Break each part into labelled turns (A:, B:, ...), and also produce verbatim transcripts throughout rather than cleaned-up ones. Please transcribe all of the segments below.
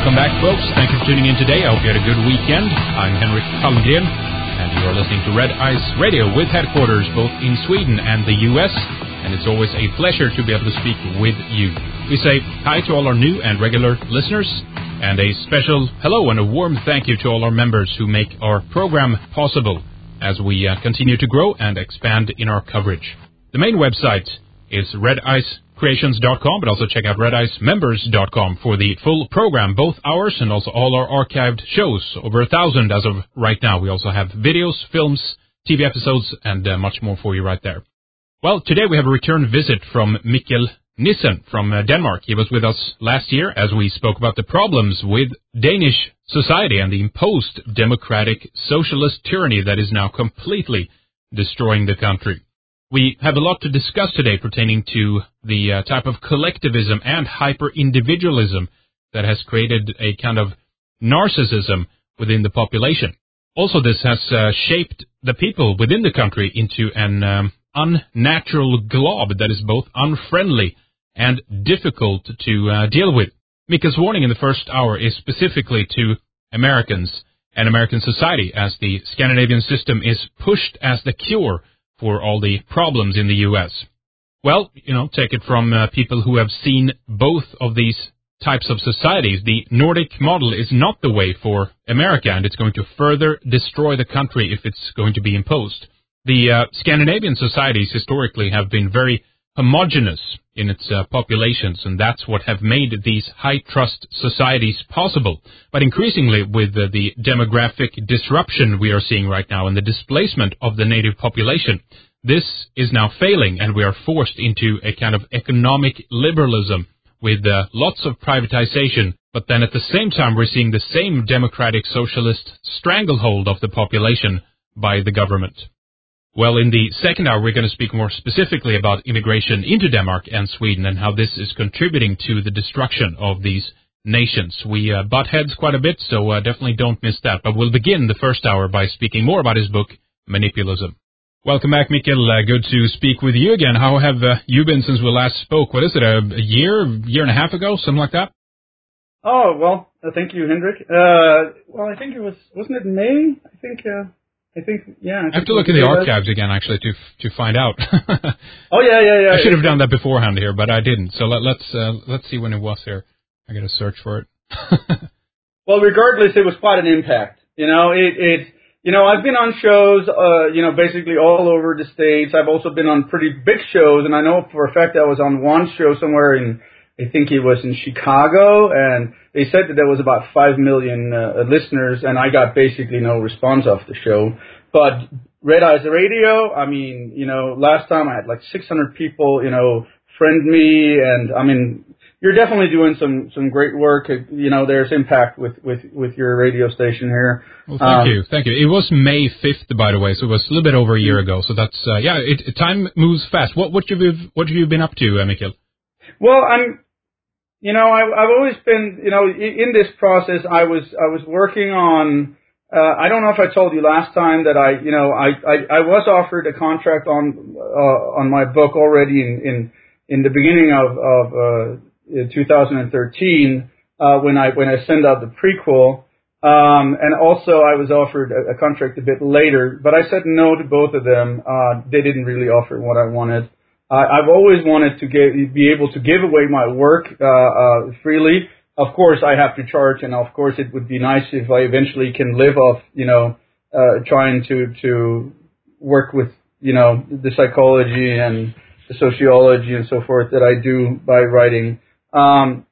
A: Welcome back, folks. Thank you for tuning in today. I hope you had a good weekend. I'm Henrik Palmgren, and you are listening to Red Ice Radio with headquarters both in Sweden and the U S, and it's always a pleasure to be able to speak with you. We say hi to all our new and regular listeners, and a special hello and a warm thank you to all our members who make our program possible as we uh, continue to grow and expand in our coverage. The main website is red ice creations dot com, but also check out red ice members dot com for the full program, both ours and also all our archived shows, over a thousand as of right now. We also have videos, films, T V episodes, and uh, much more for you right there. Well, today we have a return visit from Mikkel Nissen from uh, Denmark. He was with us last year as we spoke about the problems with Danish society and the imposed democratic socialist tyranny that is now completely destroying the country. We have a lot to discuss today pertaining to the uh, type of collectivism and hyper-individualism that has created a kind of narcissism within the population. Also, this has uh, shaped the people within the country into an um, unnatural glob that is both unfriendly and difficult to uh, deal with. Mikkel's warning in the first hour is specifically to Americans and American society, as the Scandinavian system is pushed as the cure for all the problems in the U S. Well, you know, take it from uh, people who have seen both of these types of societies. The Nordic model is not the way for America, and it's going to further destroy the country if it's going to be imposed. The uh, Scandinavian societies historically have been very homogeneous in its uh, populations, and that's what have made these high-trust societies possible. But increasingly, with uh, the demographic disruption we are seeing right now and the displacement of the native population, this is now failing, and we are forced into a kind of economic liberalism with uh, lots of privatization. But then at the same time, we're seeing the same democratic socialist stranglehold of the population by the government. Well, in the second hour, we're going to speak more specifically about immigration into Denmark and Sweden and how this is contributing to the destruction of these nations. We uh, butt heads quite a bit, so uh, definitely don't miss that. But we'll begin the first hour by speaking more about his book, Manipulism. Welcome back, Mikkel. Uh, good to speak with you again. How have uh, you been since we last spoke? What is it, a, a year, year and a half ago, something like that?
B: Oh, well, uh, thank you, Hendrik. Uh, well, I think it was, wasn't it May? I think... Uh I think, yeah. I,
A: I have to look in the archives again, actually, to to find out.
B: Oh, yeah, yeah, yeah.
A: I should have done that beforehand here, but I didn't. So let, let's uh, let's see when it was here. I got to search for it.
B: Well, regardless, it was quite an impact. You know, it, it you know, I've been on shows, uh, you know, basically all over the States. I've also been on pretty big shows, and I know for a fact I was on one show somewhere in, I think it was in Chicago, and they said that there was about five million uh, listeners, and I got basically no response off the show. But Red Ice Radio, I mean, you know, last time I had like six hundred people, you know, friend me, and I mean, you're definitely doing some, some great work. You know, there's impact with, with, with your radio station here.
A: Well, thank um, you, thank you. It was May fifth, by the way, so it was a little bit over a year ago. So that's, uh, yeah, it, time moves fast. What, what have you, what have you been up to, uh, Mikkel?
B: Well, I'm, You know, I, I've always been, you know, in this process, I was, I was working on, uh, I don't know if I told you last time that I, you know, I, I, I was offered a contract on, uh, on my book already in, in, in the beginning of, of, uh, two thousand thirteen, uh, when I, when I sent out the prequel. Um, and also I was offered a, a contract a bit later, but I said no to both of them. Uh, they didn't really offer what I wanted. Uh, I've always wanted to give, be able to give away my work uh, uh, freely. Of course, I have to charge, and of course, it would be nice if I eventually can live off, you know, uh, trying to to work with, you know, the psychology and the sociology and so forth that I do by writing. Um,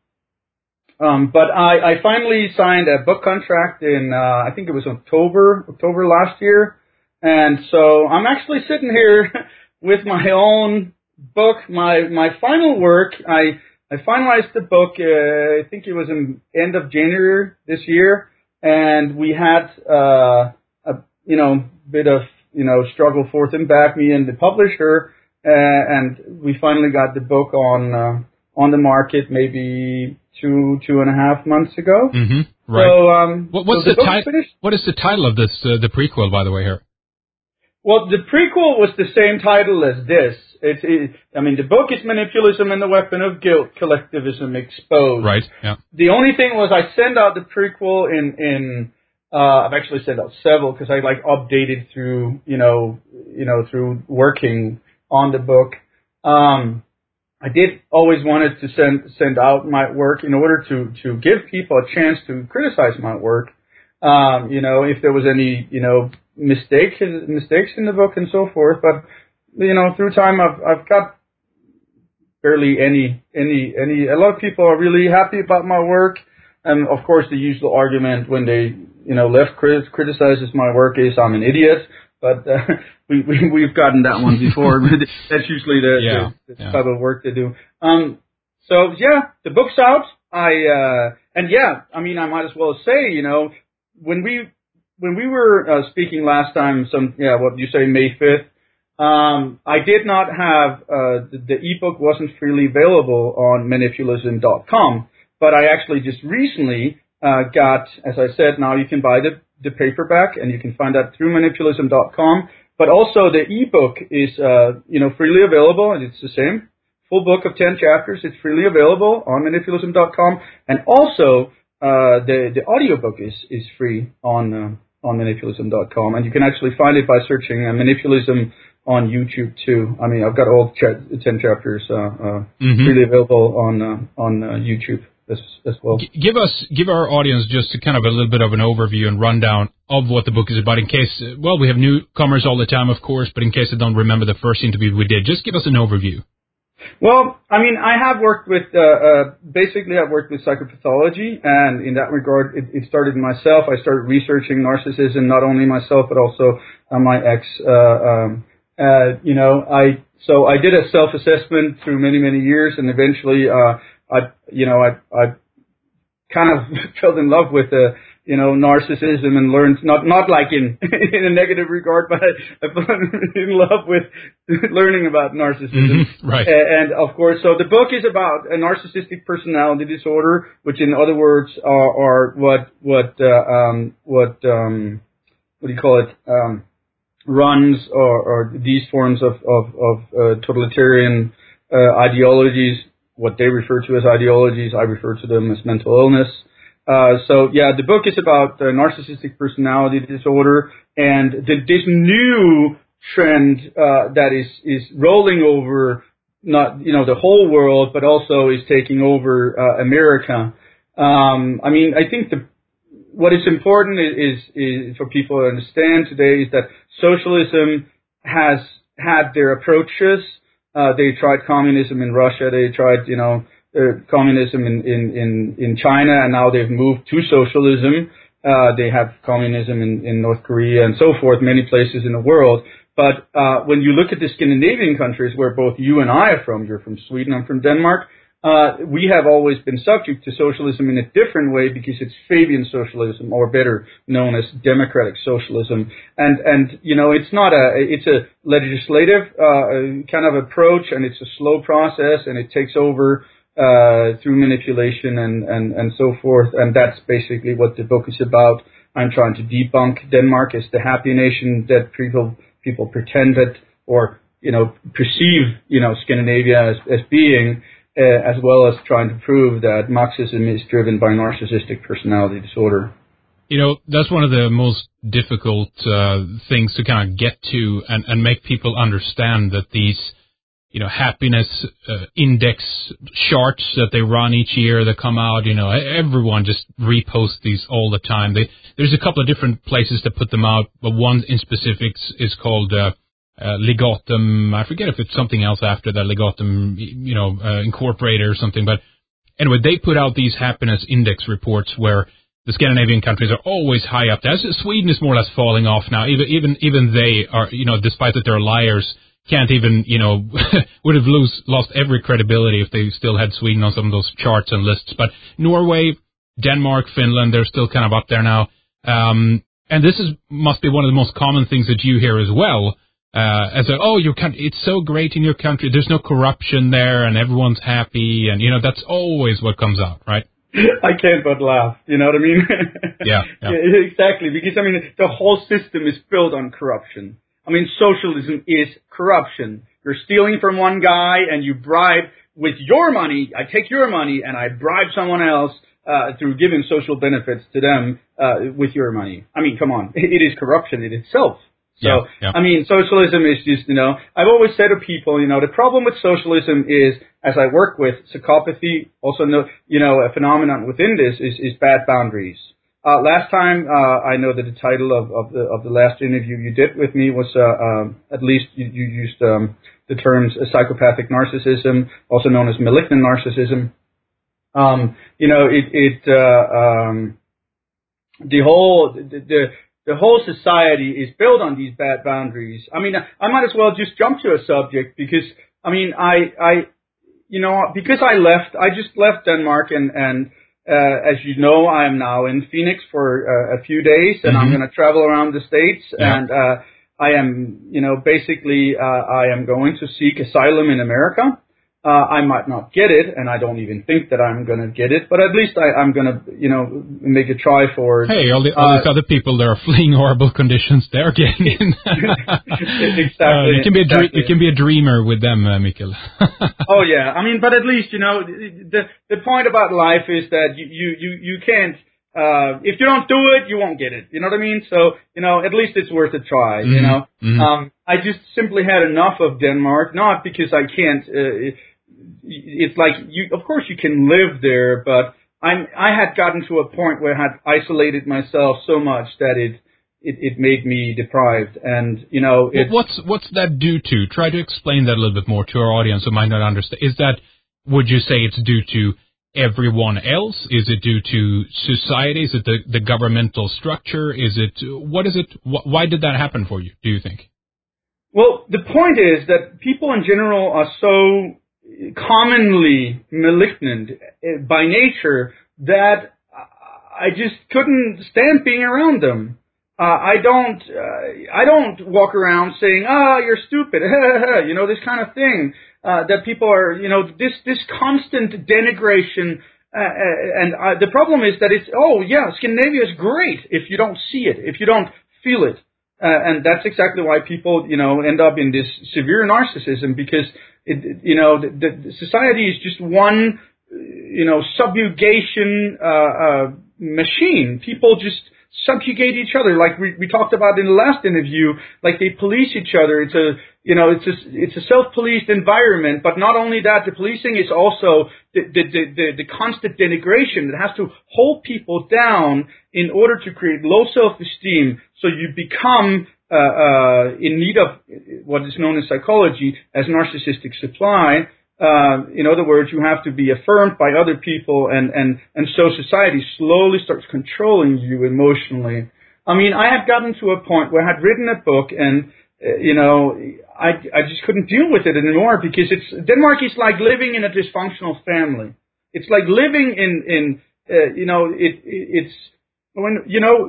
B: um, but I, I finally signed a book contract in, uh, I think it was October, October last year, and so I'm actually sitting here with my own book, my my final work. I I finalized the book. Uh, I think it was in end of January this year, and we had uh, a you know bit of you know struggle forth and back, me and the publisher, uh, and we finally got the book on uh, on the market maybe two two and a half months ago.
A: Mm-hmm. Right.
B: So um,
A: what, what's
B: so the,
A: the title? What is the title of this? Uh, the prequel, by the way, here.
B: Well, the prequel was the same title as this, It's, it, I mean, the book is Manipulism and the Weapon of Guilt, Collectivism Exposed.
A: Right, yeah.
B: The only thing was I sent out the prequel in, in uh, I've actually sent out several because I, like, updated through, you know, you know, through working on the book. Um, I did always wanted to send, send out my work in order to, to give people a chance to criticize my work. Um, you know, if there was any, you know, mistakes, mistakes in the book and so forth. But, you know, through time, I've, I've got barely any, any, any, a lot of people are really happy about my work. And of course, the usual argument when they, you know, left crit- criticizes my work is I'm an idiot. But, uh, we, we, we've gotten that one before. That's usually the,
A: yeah,
B: the, the
A: yeah.
B: type of work they do. Um, so yeah, the book's out. I, uh, and yeah, I mean, I might as well say, you know, when we, when we were uh, speaking last time, some, yeah, what you say, May fifth, um, I did not have, uh, the, the ebook wasn't freely available on manipulism dot com, but I actually just recently, uh, got, as I said, now you can buy the, the paperback and you can find that through manipulism dot com, but also the ebook is, uh, you know, freely available and it's the same. Full book of ten chapters, it's freely available on manipulism dot com, and also, Uh, the, the audiobook is, is free on, uh, on manipulism dot com, and you can actually find it by searching uh, Manipulism on YouTube too. I mean, I've got all cha- ten chapters, uh, uh, mm-hmm. freely available on, uh, on, uh, YouTube as, as well.
A: G- give us, give our audience just a kind of a little bit of an overview and rundown of what the book is about in case, well, we have newcomers all the time, of course, but in case they don't remember the first interview we did, just give us an overview.
B: Well, I mean, I have worked with, uh, uh, basically I've worked with psychopathology, and in that regard, it, it started myself. I started researching narcissism, not only myself, but also uh, my ex, uh, um, uh, you know, I, so I did a self-assessment through many, many years, and eventually, uh, I, you know, I, I kind of fell in love with, uh, you know, narcissism and learned, not, not like in, in a negative regard, but I, I fell in love with learning about narcissism.
A: Mm-hmm, right.
B: And, and of course, so the book is about a narcissistic personality disorder, which in other words are, are what, what, uh, um, what, um, what do you call it, um, runs or, or these forms of, of, of, uh, totalitarian, uh, ideologies, what they refer to as ideologies, I refer to them as mental illness. Uh, so yeah, the book is about uh, narcissistic personality disorder and the, this new trend uh, that is is rolling over not you know the whole world, but also is taking over uh, America. Um, I mean, I think the what is important is, is is for people to understand today is that socialism has had their approaches. Uh, they tried communism in Russia. They tried you know. Uh, communism in, in, in, in China, and now they've moved to socialism. Uh, they have communism in, in North Korea and so forth, many places in the world. But uh, when you look at the Scandinavian countries, where both you and I are from, you're from Sweden, I'm from Denmark, uh, we have always been subject to socialism in a different way because it's Fabian socialism, or better known as democratic socialism. And, and you know, it's not a, it's a legislative uh, kind of approach, and it's a slow process, and it takes over Uh, through manipulation and, and, and so forth, and that's basically what the book is about. I'm trying to debunk Denmark as the happy nation that people people pretend that, or you know, perceive you know Scandinavia as, as being, uh, as well as trying to prove that Marxism is driven by narcissistic personality disorder.
A: You know, that's one of the most difficult uh, things to kind of get to and, and make people understand that these you know, happiness uh, index charts that they run each year that come out, you know, everyone just reposts these all the time. They, there's a couple of different places to put them out, but one in specifics is called uh, uh, Legatum. I forget if it's something else after that, Legatum, you know, uh, Incorporated or something. But anyway, they put out these happiness index reports where the Scandinavian countries are always high up there. Sweden is more or less falling off now. Even even even they are, you know, despite that they're liars, can't even, you know, would have lose, lost every credibility if they still had Sweden on some of those charts and lists. But Norway, Denmark, Finland, they're still kind of up there now. Um, and this is must be one of the most common things that you hear as well. Uh, as a, oh, your country, it's so great in your country. There's no corruption there, and everyone's happy, and you know that's always what comes out, right?
B: I can't but laugh. You know what I mean?
A: yeah, yeah.
B: yeah, exactly. Because I mean, the whole system is built on corruption. I mean, socialism is corruption. you're stealing from one guy and you bribe with your money. I take your money and I bribe someone else uh, through giving social benefits to them uh, with your money. I mean, come on, it, it is corruption in itself. So,
A: yeah, yeah.
B: I mean, socialism is just, you know, I've always said to people, you know, the problem with socialism is, as I work with psychopathy, also, no, you know, a phenomenon within this is, is bad boundaries. Uh, last time, uh, I know that the title of, of the, of the last interview you did with me was, uh, um, at least you, you used, um, the terms uh, psychopathic narcissism, also known as malignant narcissism. Um, you know, it, it, uh, um, the whole, the, the The whole society is built on these bad boundaries. I mean, I might as well just jump to a subject because, I mean, I, I, you know, because I left, I just left Denmark and, and, uh, as you know, I am now in Phoenix for uh, a few days and mm-hmm. I'm going to travel around the States yeah. and, uh, I am, you know, basically, uh, I am going to seek asylum in America. Uh, I might not get it, and I don't even think that I'm going to get it, but at least I, I'm going to, you know, make a try for it.
A: Hey, all, the, all uh, these other people that are fleeing horrible conditions, they're getting in.
B: Exactly.
A: Uh, you can be a
B: exactly.
A: you can be a dreamer with them, uh, Mikkel.
B: Oh yeah, I mean, but at least you know the the point about life is that you you you, you can't. Uh, if you don't do it, you won't get it. You know what I mean? So, you know, at least it's worth a try, mm-hmm. you know? Mm-hmm. Um, I just simply had enough of Denmark, not because I can't, uh, it, it's like, you, of course you can live there, but I'm, I had gotten to a point where I had isolated myself so much that it, it, it made me deprived. And, you know, it's,
A: what's, what's that due to? Try to explain that a little bit more to our audience who might not understand. Is that, would you say it's due to everyone else? Is it due to society? Is it the, the governmental structure? Is it, what is it, wh- why did that happen for you, do you think?
B: Well, the point is that people in general are so commonly malignant by nature that I just couldn't stand being around them. Uh, I don't, uh, I don't walk around saying, ah, oh, you're stupid, you know, this kind of thing. Uh, that people are, you know, this, this constant denigration, uh, and uh, the problem is that it's, oh yeah, Scandinavia is great if you don't see it, if you don't feel it. Uh, and that's exactly why people, you know, end up in this severe narcissism because, it, you know, the, the society is just one, you know, subjugation, uh, uh, machine. People just subjugate each other, like we, we talked about in the last interview, like they police each other. It's a, you know, it's a, it's a self-policed environment, but not only that, the policing is also the, the, the, the, the constant denigration that has to hold people down in order to create low self-esteem, so you become uh, uh, in need of what is known in psychology as narcissistic supply. Uh, in other words, you have to be affirmed by other people, and, and, and so society slowly starts controlling you emotionally. I mean, I had gotten to a point where I had written a book, and, uh, you know, I, I just couldn't deal with it anymore because it's, Denmark is like living in a dysfunctional family. It's like living in, in uh, you know, it, it, it's, when, you know,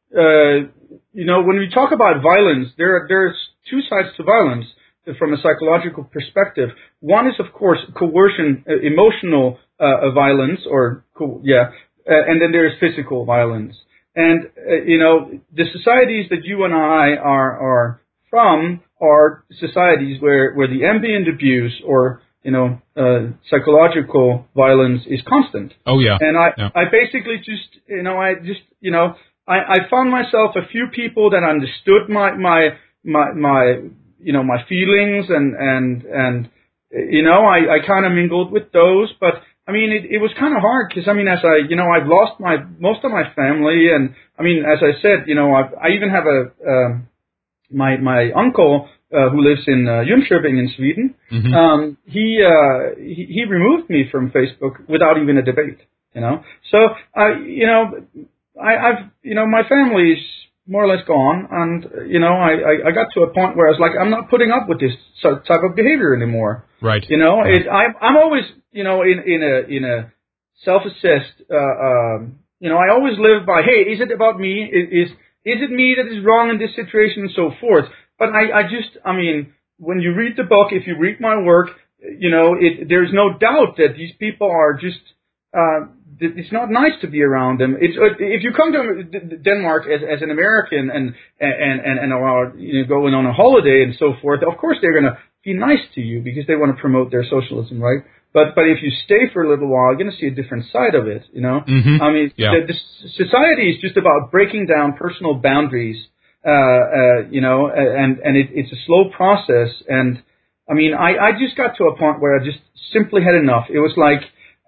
B: uh, you know, when we talk about violence, there, there's two sides to violence. From a psychological perspective, one is of course coercion, uh, emotional uh, violence, or co- yeah, uh, and then there is physical violence. And uh, you know, the societies that you and I are are from are societies where where the ambient abuse or you know uh, psychological violence is constant.
A: Oh yeah.
B: And I
A: yeah.
B: I basically just you know I just you know I, I found myself a few people that understood my my my my. you know, my feelings and, and, and, you know, I, I kind of mingled with those, but I mean, it, it was kind of hard because I mean, as I, you know, I've lost my, most of my family and I mean, as I said, you know, I've, I even have a, um, my, my uncle, uh, who lives in, uh, Jönköping in Sweden, mm-hmm. um, he, uh, he, he removed me from Facebook without even a debate, you know, so, I, you know, I, I've, you know, my family's more or less gone, and you know, I, I, I got to a point where I was like, I'm not putting up with this type of behavior anymore.
A: Right.
B: You know,
A: yeah.
B: it, I'm I'm always, you know, in in a in a self-assessed, uh, um, you know, I always live by, hey, is it about me? Is is, is it me that is wrong in this situation, and so forth. But I, I just, I mean, when you read the book, if you read my work, you know, it, there's no doubt that these people are just. Uh, it's not nice to be around them. It's if you come to Denmark as, as an American and and and and are you know going on a holiday and so forth, of course they're going to be nice to you because they want to promote their socialism, right? But but if you stay for a little while, you're going to see a different side of it. You know,
A: mm-hmm.
B: I mean,
A: yeah.
B: the, the society is just about breaking down personal boundaries. Uh, uh, you know, and and it, it's a slow process. And I mean, I I just got to a point where I just simply had enough. It was like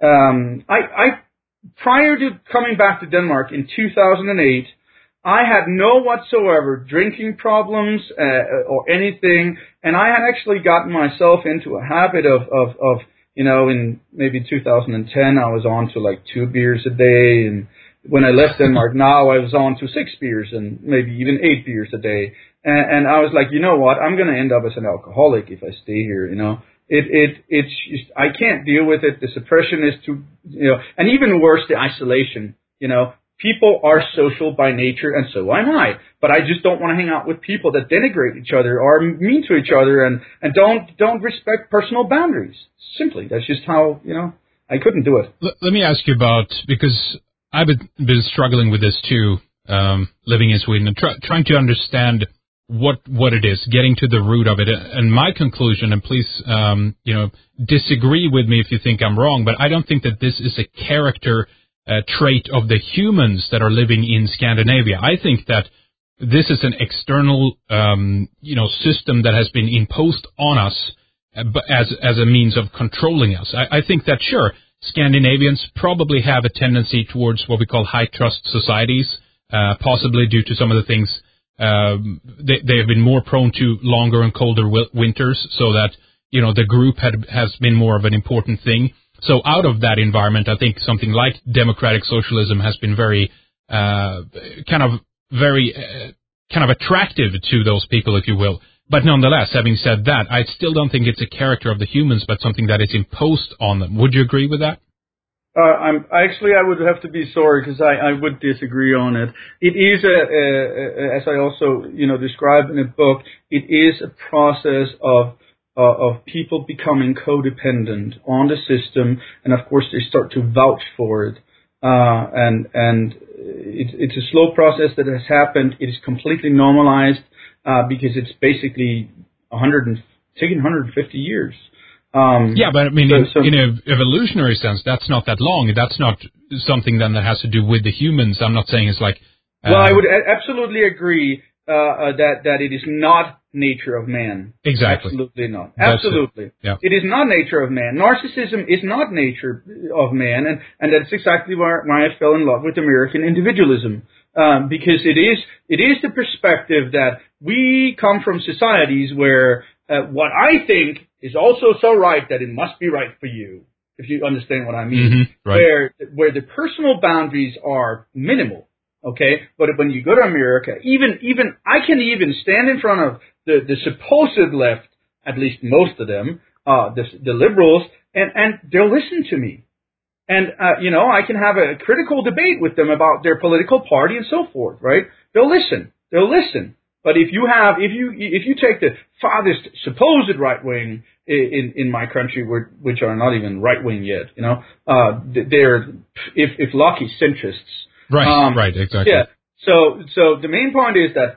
B: um, I I prior to coming back to Denmark in two thousand eight. I had no whatsoever drinking problems uh, or anything, and I had actually gotten myself into a habit of, of, of, you know, in maybe two thousand ten, I was on to like two beers a day, and when I left Denmark now, I was on to six beers and maybe even eight beers a day, and, and I was like, you know what, I'm going to end up as an alcoholic if I stay here, you know. It, it, it's just, I can't deal with it. The suppression is too, you know, and even worse, the isolation, you know. People are social by nature, and so am I. But I just don't want to hang out with people that denigrate each other or are mean to each other and, and don't don't respect personal boundaries. Simply, that's just how, you know, I couldn't do it.
A: L- let me ask you about, because I've been, been struggling with this too, um, living in Sweden, and try, trying to understand what what it is, getting to the root of it. And my conclusion, and please, um, you know, disagree with me if you think I'm wrong, but I don't think that this is a character Uh, trait of the humans that are living in Scandinavia. I think that this is an external, um, you know, system that has been imposed on us uh, as as a means of controlling us. I, I think that sure, Scandinavians probably have a tendency towards what we call high trust societies, uh, possibly due to some of the things uh, they they have been more prone to longer and colder wi- winters, so that you know the group had has been more of an important thing. So out of that environment, I think something like democratic socialism has been very, uh, kind of very, uh, kind of attractive to those people, if you will. But nonetheless, having said that, I still don't think it's a character of the humans, but something that is imposed on them. Would you agree with that?
B: Uh, I'm actually, I would have to be sorry because I, I would disagree on it. It is a, a, a, as I also, you know, described in the book, it is a process of Uh, of people becoming codependent on the system, and of course they start to vouch for it. Uh, and and it, it's a slow process that has happened. It is completely normalized uh, because it's basically one hundred and, taken one hundred fifty years. Um,
A: yeah, but I mean,
B: so,
A: in,
B: so,
A: in an evolutionary sense, that's not that long. That's not something then that has to do with the humans. I'm not saying it's like. Uh,
B: well, I would a- absolutely agree uh, uh, that that it is not nature of man.
A: Exactly.
B: Absolutely not.
A: That's
B: Absolutely.
A: It. Yeah.
B: It is not nature of man. Narcissism is not nature of man, and, and that's exactly why, why I fell in love with American individualism. Um, because it is it is the perspective that we come from societies where uh, what I think is also so right that it must be right for you, if you understand what I mean.
A: Mm-hmm. Right.
B: Where where the personal boundaries are minimal. Okay, but when you go to America, even even I can even stand in front of the, the supposed left, at least most of them, uh, the, the liberals, and, and they'll listen to me. And, uh, you know, I can have a critical debate with them about their political party and so forth, right? They'll listen. They'll listen. But if you have, if you if you take the farthest supposed right wing in in my country, which are not even right wing yet, you know, uh, they're if if lucky centrists.
A: Right,
B: um,
A: right, exactly.
B: Yeah. So, so the main point is that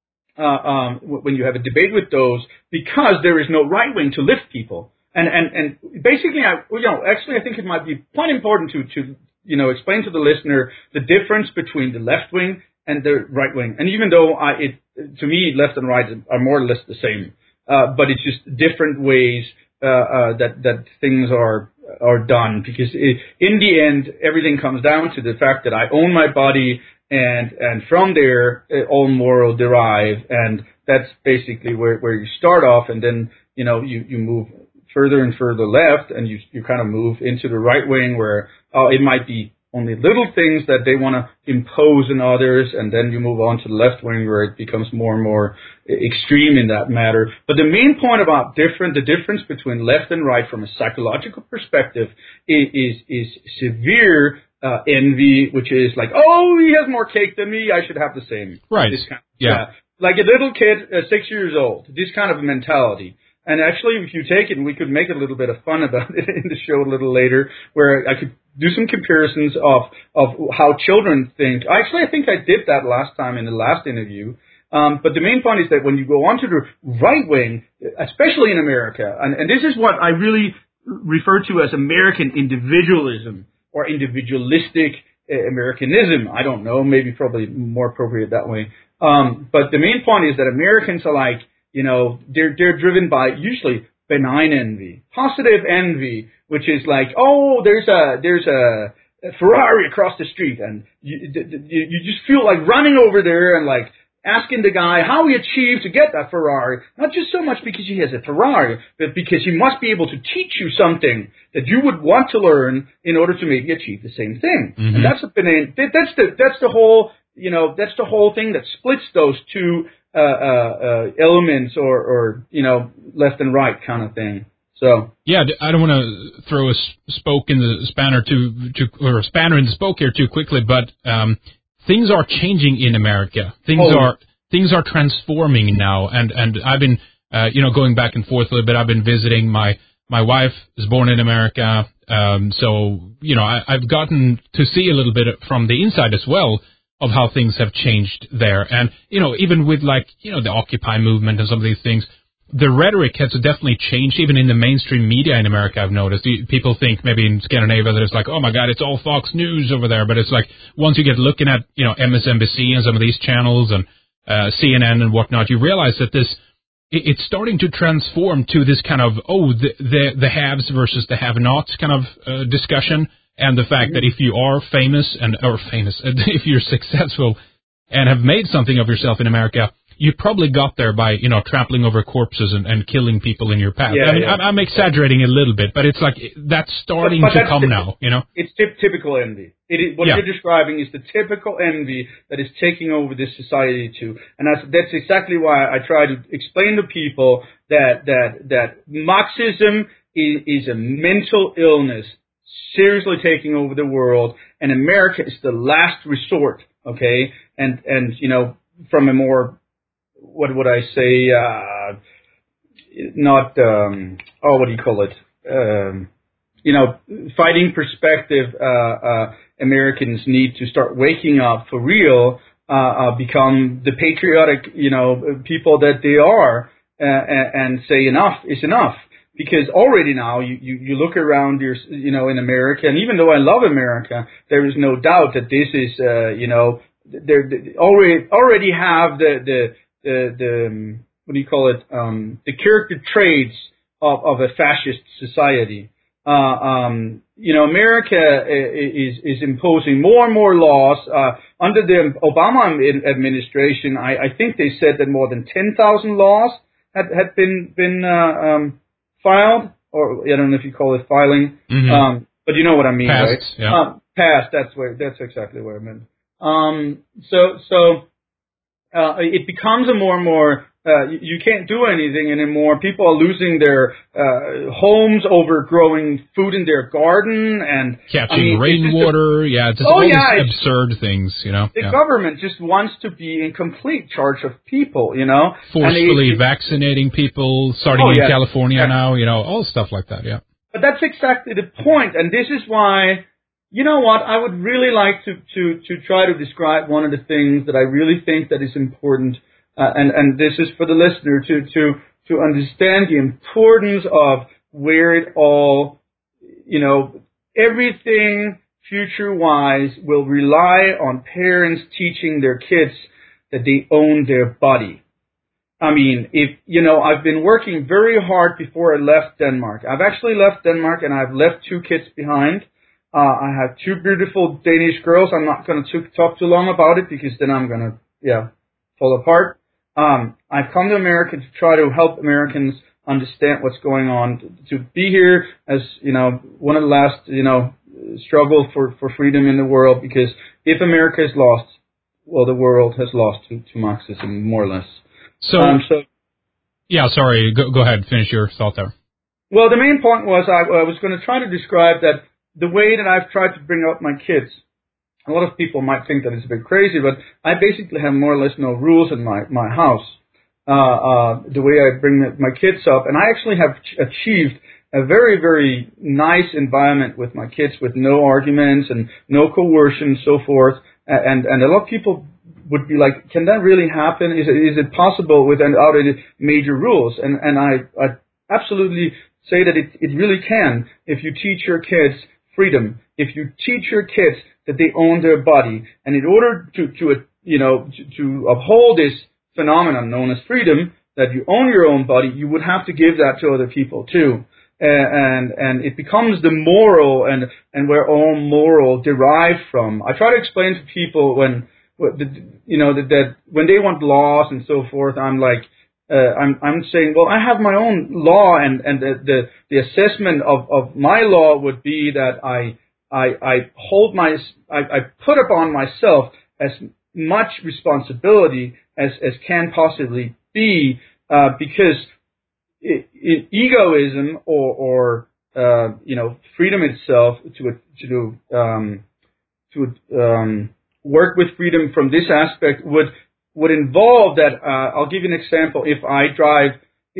B: uh, um, when you have a debate with those, because there is no right wing to lift people, and and and basically, I you know, actually, I think it might be quite important to to you know explain to the listener the difference between the left wing and the right wing. And even though I, it to me, left and right are more or less the same, uh, but it's just different ways uh, uh, that that things are. are done, because it, in the end everything comes down to the fact that I own my body, and and from there uh, all moral derive, and that's basically where where you start off, and then you know you you move further and further left, and you you kind of move into the right wing where uh, it might be only little things that they want to impose on others, and then you move on to the left wing where it becomes more and more extreme in that matter. But the main point about different, the difference between left and right from a psychological perspective is is, is severe uh, envy, which is like, oh, he has more cake than me, I should have the same.
A: Right.
B: This kind of,
A: yeah.
B: yeah. Like a little kid, uh, six years old, this kind of mentality. And actually, if you take it, and we could make a little bit of fun about it in the show a little later, where I could do some comparisons of of how children think. Actually, I think I did that last time in the last interview. Um, but the main point is that when you go onto the right wing, especially in America, and, and this is what I really refer to as American individualism or individualistic uh, Americanism. I don't know, maybe probably more appropriate that way. Um, but the main point is that Americans are like, you know, they're they're driven by usually benign envy, positive envy, which is like, oh, there's a there's a, a Ferrari across the street, and you, you you just feel like running over there and like asking the guy how he achieved to get that Ferrari, not just so much because he has a Ferrari, but because he must be able to teach you something that you would want to learn in order to maybe achieve the same thing. Mm-hmm. And that's a benign, that's the that's the whole, you know, that's the whole thing that splits those two uh, uh, uh, elements, or, or you know, left and right kind of thing. So
A: yeah, I don't want to throw a spoke in the spanner too, too or a spanner in the spoke here too quickly, but um, things are changing in America. Things oh. are things are transforming now, and and I've been uh, you know going back and forth a little bit. I've been visiting. My my wife is born in America, um, so you know I, I've gotten to see a little bit from the inside as well of how things have changed there. And you know even with like you know the Occupy movement and some of these things, the rhetoric has definitely changed, even in the mainstream media in America, I've noticed. People think maybe in Scandinavia that it's like, oh my God, it's all Fox News over there. But it's like, once you get looking at, you know, M S N B C and some of these channels and uh, C N N and whatnot, you realize that this, it, it's starting to transform to this kind of, oh, the the, the haves versus the have-nots kind of uh, discussion. And the fact that if you are famous and, or famous, if you're successful and have made something of yourself in America, you probably got there by, you know, trampling over corpses and, and killing people in your path.
B: Yeah,
A: I mean,
B: yeah.
A: I'm, I'm exaggerating a little bit, but it's like that's starting
B: but, but
A: to
B: that's
A: come
B: the,
A: now, you know?
B: It's typ- typical envy. It is, what yeah. you're describing is the typical envy that is taking over this society too. And that's, that's exactly why I try to explain to people that, that, that Marxism is, is a mental illness seriously taking over the world, and America is the last resort, okay? And, and, you know, from a more, what would I say, uh, not, um, oh, what do you call it? Um, you know, fighting perspective, uh, uh, Americans need to start waking up for real, uh, uh, become the patriotic, you know, people that they are, uh, and say enough is enough. Because already now you, you, you look around your, you know, in America, and even though I love America, there is no doubt that this is, uh, you know, they're, they already, already have the, the, the, the, um, what do you call it, um, the character traits of, of a fascist society. Uh, um, you know, America is, is imposing more and more laws. Uh, under the Obama administration, I, I think they said that more than ten thousand laws had, had been, been, uh, um, filed, or I don't know if you call it filing, mm-hmm. um, but you know what I mean,
A: passed,
B: right?
A: Yeah.
B: Um, passed. That's where. That's exactly what I meant. Um, so, so uh, it becomes a more and more. Uh, you, you can't do anything anymore. People are losing their uh, homes over growing food in their garden and
A: catching
B: I mean,
A: rainwater. It's a, yeah, it's just
B: oh,
A: all
B: yeah,
A: these absurd things, you know.
B: The
A: yeah.
B: government just wants to be in complete charge of people, you know.
A: Forcefully
B: it, it,
A: vaccinating people, starting
B: oh,
A: in
B: yeah,
A: California
B: yeah.
A: now, you know, all stuff like that. Yeah.
B: But that's exactly the point, and this is why. You know what? I would really like to, to, to try to describe one of the things that I really think that is important, uh, and, and this is for the listener to, to, to understand the importance of where it all, you know, everything future-wise will rely on parents teaching their kids that they own their body. I mean, if, you know, I've been working very hard before I left Denmark. I've actually left Denmark and I've left two kids behind. Uh, I have two beautiful Danish girls. I'm not going to talk too long about it because then I'm going to, yeah, fall apart. Um, I've come to America to try to help Americans understand what's going on, to, to be here as, you know, one of the last, you know, struggle for, for freedom in the world, because if America is lost, well, the world has lost to, to Marxism, more or less.
A: So,
B: um, so
A: yeah, sorry, go, go ahead, finish your thought there.
B: Well, the main point was I, I was going to try to describe that the way that I've tried to bring up my kids. A lot of people might think that it's a bit crazy, but I basically have more or less no rules in my, my house. Uh, uh, the way I bring my kids up, and I actually have ch- achieved a very, very nice environment with my kids, with no arguments and no coercion and so forth. And, and a lot of people would be like, can that really happen? Is it, is it possible without any major rules? And, and I, I absolutely say that it, it really can if you teach your kids freedom, if you teach your kids that they own their body. And in order to, to you know, to, to uphold this phenomenon known as freedom, that you own your own body, you would have to give that to other people too. Uh, and and it becomes the moral and, and where all moral derive from. I try to explain to people when, you know, that, that when they want laws and so forth, I'm like, uh, I'm I'm saying, well, I have my own law, and, and the, the, the assessment of, of my law would be that I I, I hold my, I, I put upon myself as much responsibility as, as can possibly be, uh, because it, it, egoism or, or, uh, you know, freedom itself to, to, um, to, um, work with freedom from this aspect would, would involve that, uh, I'll give you an example. If I drive,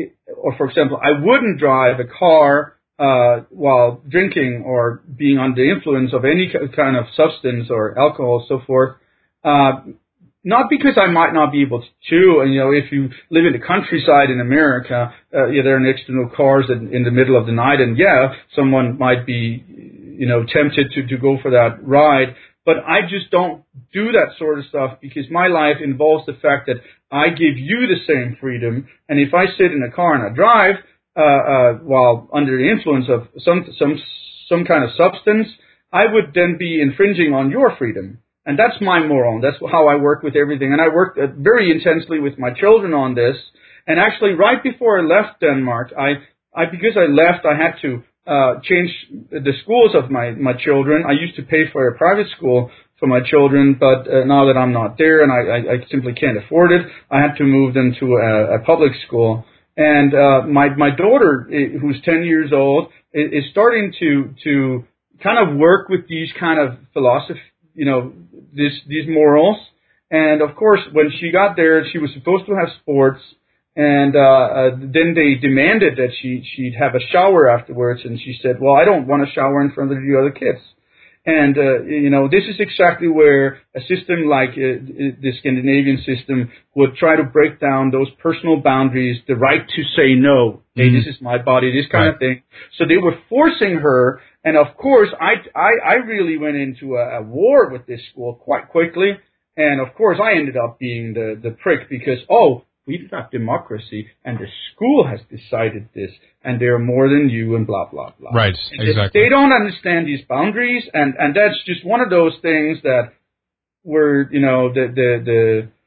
B: or for example, I wouldn't drive a car Uh, while drinking or being under the influence of any kind of substance or alcohol, so forth, uh, not because I might not be able to chew. And, you know, if you live in the countryside in America, uh, yeah, there are next to no cars in, in the middle of the night, and yeah, someone might be, you know, tempted to, to go for that ride. But I just don't do that sort of stuff because my life involves the fact that I give you the same freedom. And if I sit in a car and I drive, Uh, uh, while under the influence of some some some kind of substance, I would then be infringing on your freedom, and that's my moral. That's how I work with everything, and I worked uh, very intensely with my children on this. And actually, right before I left Denmark, I, I because I left, I had to uh, change the schools of my my children. I used to pay for a private school for my children, but uh, now that I'm not there, and I, I, I simply can't afford it, I had to move them to a, a public school. And uh, my my daughter, who's ten years old, is starting to to kind of work with these kind of philosophy, you know, this these morals. And of course, when she got there, she was supposed to have sports, and uh, uh, then they demanded that she she'd have a shower afterwards. And she said, "Well, I don't want to shower in front of the other kids." And, uh, you know, this is exactly where a system like uh, the Scandinavian system would try to break down those personal boundaries, the right to say no. Hey, mm. this is my body, this kind right. of thing. So they were forcing her. And of course, I, I, I really went into a, a war with this school quite quickly. And of course, I ended up being the, the prick because, oh, we've got democracy and the school has decided this and they're more than you and blah, blah, blah.
A: Right,
B: and
A: exactly.
B: They don't understand these boundaries, and, and that's just one of those things that were, you know, the, the, the,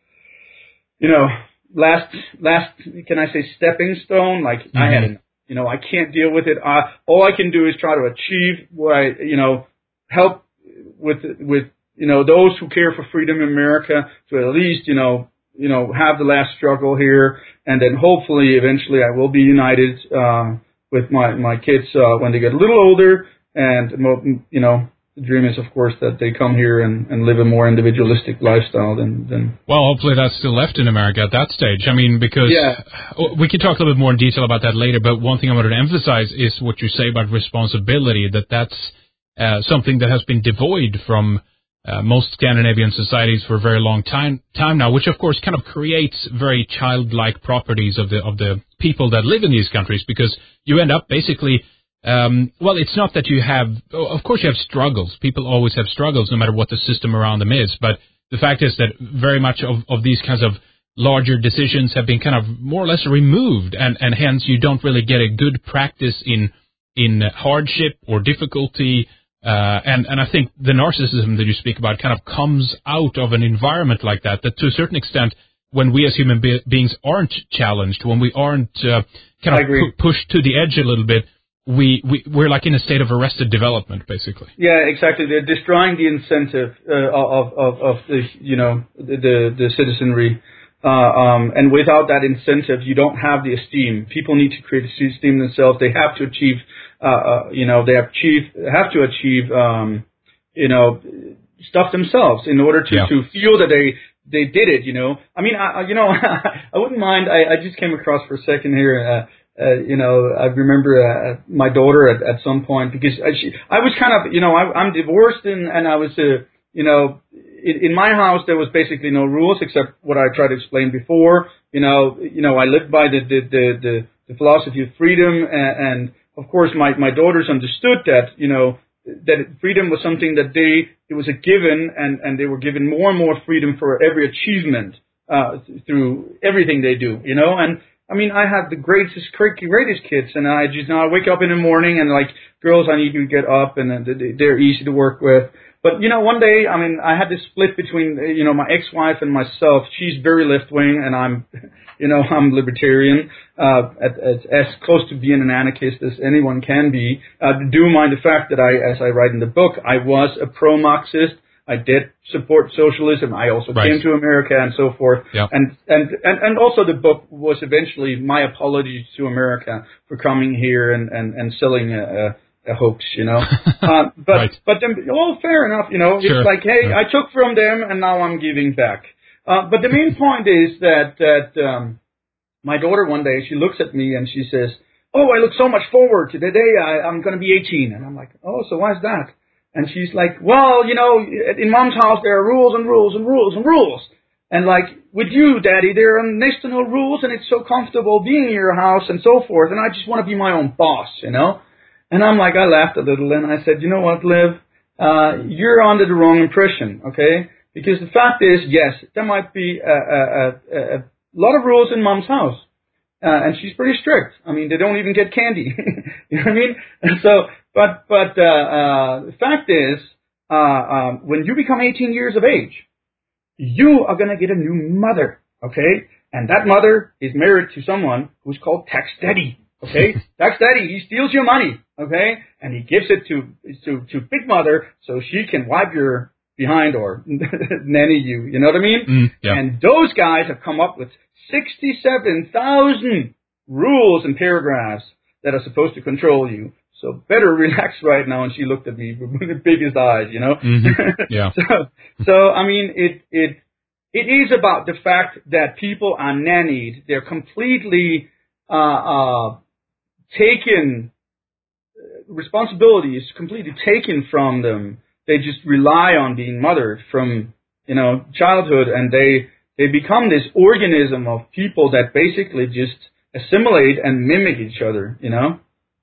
B: you know, last, last, can I say stepping stone? Like mm-hmm. I had, enough. You know, I can't deal with it. I, all I can do is try to achieve what I, you know, help with, with, you know, those who care for freedom in America to at least, you know, you know, have the last struggle here, and then hopefully, eventually, I will be united uh, with my my kids uh, when they get a little older. And you know, the dream is, of course, that they come here and, and live a more individualistic lifestyle than than.
A: Well, hopefully, that's still left in America at that stage. I mean, because
B: yeah.
A: we can talk a little bit more in detail about that later. But one thing I wanted to emphasize is what you say about responsibility. That that's uh, something that has been devoid from. Uh, most Scandinavian societies for a very long time time now, which of course kind of creates very childlike properties of the of the people that live in these countries, because you end up basically, um, well, it's not that you have, of course you have struggles. People always have struggles, no matter what the system around them is. But the fact is that very much of, of these kinds of larger decisions have been kind of more or less removed, and, and hence you don't really get a good practice in in hardship or difficulty. Uh, and, and I think the narcissism that you speak about kind of comes out of an environment like that, that to a certain extent, when we as human be- beings aren't challenged, when we aren't uh, kind of pu- pushed to the edge a little bit, we, we, we're like in a state of arrested development, basically.
B: Yeah, exactly. They're destroying the incentive uh, of, of, of the, you know, the, the, the citizenry. Uh, um, and without that incentive, you don't have the esteem. People need to create esteem themselves. They have to achieve Uh, uh, you know, they achieve, have to achieve, um, you know, stuff themselves in order to, yeah. to feel that they, they did it, you know. I mean, I, you know, I wouldn't mind, I, I just came across for a second here, uh, uh, you know, I remember uh, my daughter at, at some point, because I, she, I was kind of, you know, I, I'm divorced and, and I was, uh, you know, in, in my house there was basically no rules except what I tried to explain before. You know, you know, I lived by the the the, the, the philosophy of freedom, and, and of course my my daughters understood that, you know, that freedom was something that they, it was a given, and, and they were given more and more freedom for every achievement, uh, through everything they do, you know, and I mean, I have the greatest, greatest kids, and I just, you know, I wake up in the morning and like, girls, I need you to get up, and they're easy to work with. But, you know, one day, I mean, I had this split between, you know, my ex-wife and myself. She's very left-wing, and I'm, you know, I'm libertarian, uh, as, as close to being an anarchist as anyone can be. Uh, do mind the fact that I, as I write in the book, I was a pro-Marxist. I did support socialism. I also right. came to America and so forth. Yep. And, and, and, and also the book was eventually my apology to America for coming here and, and, and selling a, a a hoax, you know. uh, but right. but then, well, fair enough, you know. Sure. It's like, hey, yeah. I took from them and now I'm giving back. Uh, but the main point is that that um, my daughter one day, she looks at me and she says, "Oh, I look so much forward to the day I, I'm going to be eighteen." And I'm like, "Oh, so why's that?" And she's like, "Well, you know, in Mom's house there are rules and rules and rules and rules. And like with you, Daddy, there are next to no rules, and it's so comfortable being in your house and so forth. And I just want to be my own boss, you know." And I'm like, I laughed a little, and I said, you know what, Liv, uh, you're under the wrong impression, okay? Because the fact is, yes, there might be a, a, a, a lot of rules in Mom's house, uh, and she's pretty strict. I mean, they don't even get candy, you know what I mean? And so, but but uh, uh, the fact is, uh, um, when you become eighteen years of age, you are going to get a new mother, okay? And that mother is married to someone who's called Tax Daddy. Okay, Tax Daddy, he steals your money, okay, and he gives it to to to Big Mother so she can wipe your behind or nanny you. You know what I mean?
A: Mm, yeah.
B: And those guys have come up with sixty-seven thousand rules and paragraphs that are supposed to control you. So better relax right now. And she looked at me with the biggest eyes, you know.
A: Mm-hmm. Yeah.
B: so, so I mean, it it it is about the fact that people are nannied. They're completely uh uh. taken, responsibility is completely taken from them. They just rely on being mothered from, you know, childhood, and they they become this organism of people that basically just assimilate and mimic each other, you know?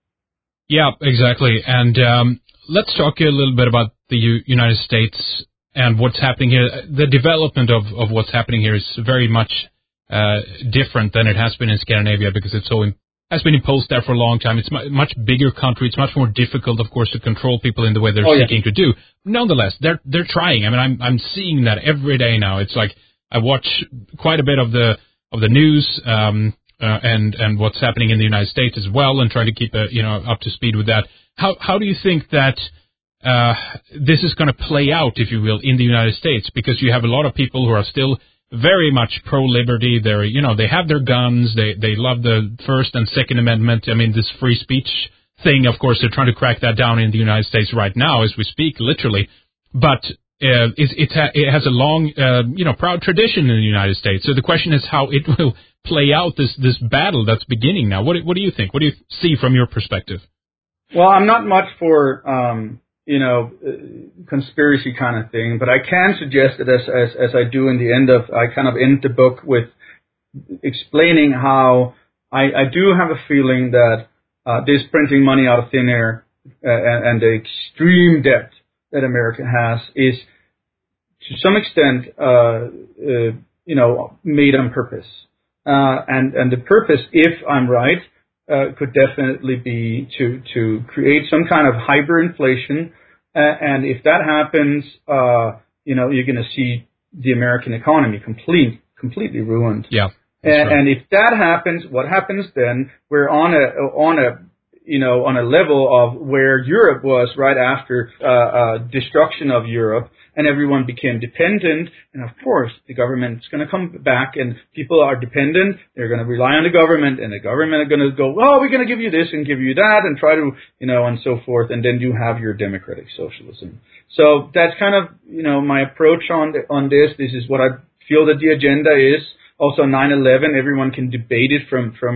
A: Yeah, exactly. And um, let's talk a little bit about the U- United States and what's happening here. The development of, of what's happening here is very much uh, different than it has been in Scandinavia, because it's so has been imposed there for a long time. It's a much bigger country. It's much more difficult, of course, to control people in the way they're oh, seeking yeah. to do. Nonetheless, they're they're trying. I mean, I'm I'm seeing that every day now. It's like I watch quite a bit of the of the news um, uh, and and what's happening in the United States as well, and trying to keep a, you know up to speed with that. How how do you think that uh, this is going to play out, if you will, in the United States? Because you have a lot of people who are still very much pro-liberty. They're, you know, they have their guns. They they love the First and Second Amendment. I mean, this free speech thing, of course, they're trying to crack that down in the United States right now as we speak, literally. But uh, it, it, ha- it has a long, uh, you know, proud tradition in the United States. So the question is how it will play out, this this battle that's beginning now. What what do you think? What do you see from your perspective?
B: Well, I'm not much for um, you know, uh, conspiracy kind of thing, but I can suggest it as, as, as I do in the end of, I kind of end the book with explaining how I, I do have a feeling that uh, this printing money out of thin air uh, and, and the extreme debt that America has is to some extent, uh, uh, you know, made on purpose. Uh, and, and the purpose, if I'm right, uh, could definitely be to, to create some kind of hyperinflation. Uh, and if that happens, uh, you know, you're going to see the American economy complete, completely ruined.
A: Yeah.
B: And,
A: right.
B: and if that happens, what happens then? We're on a, on a, you know, on a level of where Europe was right after, uh, uh, destruction of Europe, and everyone became dependent. And of course, the government's going to come back, and people are dependent. They're going to rely on the government, and the government are going to go, well, we're going to give you this and give you that, and try to, you know, and so forth. And then you have your democratic socialism. So that's kind of, you know, my approach on the, on this. This is what I feel that the agenda is. Also, nine eleven, everyone can debate it from from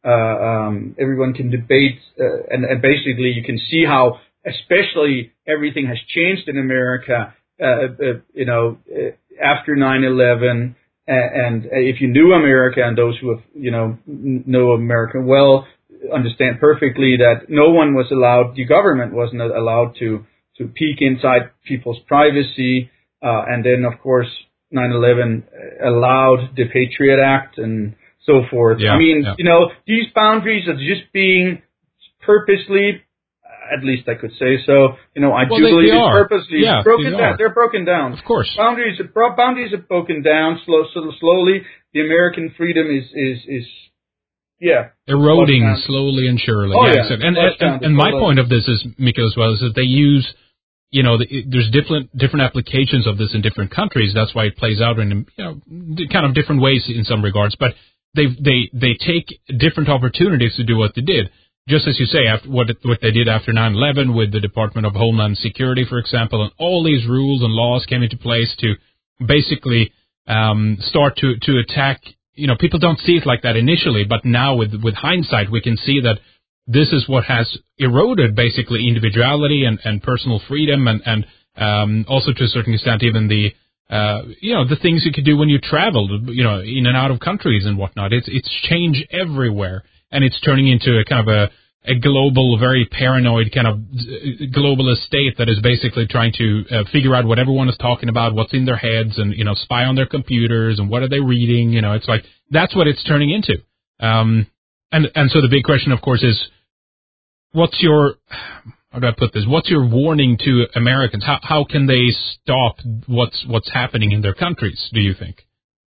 B: uh, um, everyone can debate, uh, and, and basically you can see how, especially everything has changed in America, uh, uh, you know, uh, after nine eleven. And if you knew America, and those who have, you know, know America well, understand perfectly that no one was allowed, the government wasn't allowed to, to peek inside people's privacy. Uh, and then, of course, nine eleven allowed the Patriot Act and so forth.
A: Yeah,
B: I mean,
A: yeah.
B: you know, these boundaries are just being purposely, at least I could say so. You know, I
A: well,
B: do
A: they,
B: believe
A: they
B: it's
A: are.
B: purposely
A: Yeah,
B: broken
A: they
B: down.
A: are.
B: They're broken down.
A: Of course.
B: Boundaries are, boundaries are broken down slow, so slowly. The American freedom is, is, is yeah.
A: Eroding slowly and surely.
B: Oh,
A: yeah.
B: yeah.
A: So, and, and, and, and my point of this is, Mikko, as well, is that they use, you know, the, there's different different applications of this in different countries. That's why it plays out in, you know, kind of different ways in some regards. But they they they take different opportunities to do what they did. Just as you say, after what what they did after nine eleven with the Department of Homeland Security, for example, and all these rules and laws came into place to basically um, start to to attack. You know, people don't see it like that initially, but now with with hindsight, we can see that this is what has eroded basically individuality and, and personal freedom, and and um, also to a certain extent even the uh, you know the things you could do when you traveled, you know, in and out of countries and whatnot. It's it's change everywhere. And it's turning into a kind of a, a global, very paranoid kind of globalist state that is basically trying to uh, figure out what everyone is talking about, what's in their heads, and, you know, spy on their computers and what are they reading. You know, it's like that's what it's turning into. Um, and and so the big question, of course, is what's your how do I put this? What's your warning to Americans? How how can they stop what's what's happening in their countries? Do you think?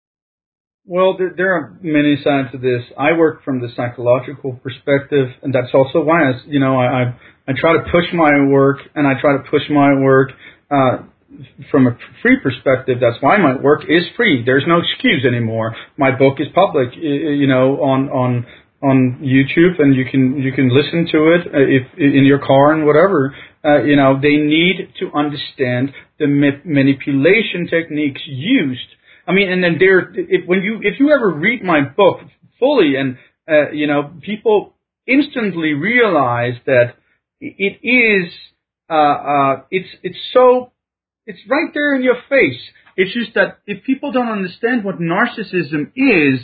B: Well, there, there are many sides to this. I work from the psychological perspective, and that's also why, I, you know, I, I I try to push my work, and I try to push my work uh, from a free perspective. That's why my work is free. There's no excuse anymore. My book is public, you know, on on on YouTube, and you can you can listen to it if in your car and whatever. Uh, you know, they need to understand the ma- manipulation techniques used. I mean, and then there, if, when you, if you ever read my book fully, and uh, you know, people instantly realize that it is, uh, uh, it's, it's so, it's right there in your face. It's just that if people don't understand what narcissism is,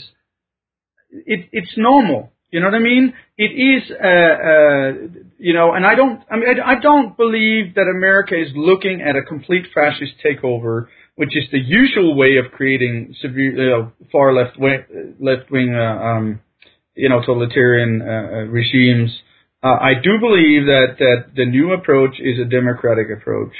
B: it, it's normal. You know what I mean? It is, uh, uh, you know, and I don't, I mean, I, I don't believe that America is looking at a complete fascist takeover, which is the usual way of creating severe, you know, far left wing, left wing, uh, um, you know, totalitarian uh, regimes. Uh, I do believe that that the new approach is a democratic approach.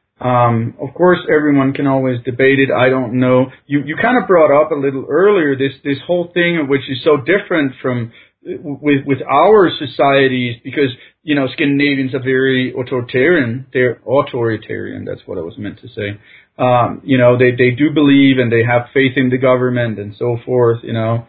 B: Um, of course, everyone can always debate it. I don't know. You you kind of brought up a little earlier this this whole thing, which is so different from with with our societies, because you know Scandinavians are very authoritarian. They're authoritarian. That's what I was meant to say. Um, you know, they, they do believe and they have faith in the government and so forth, you know.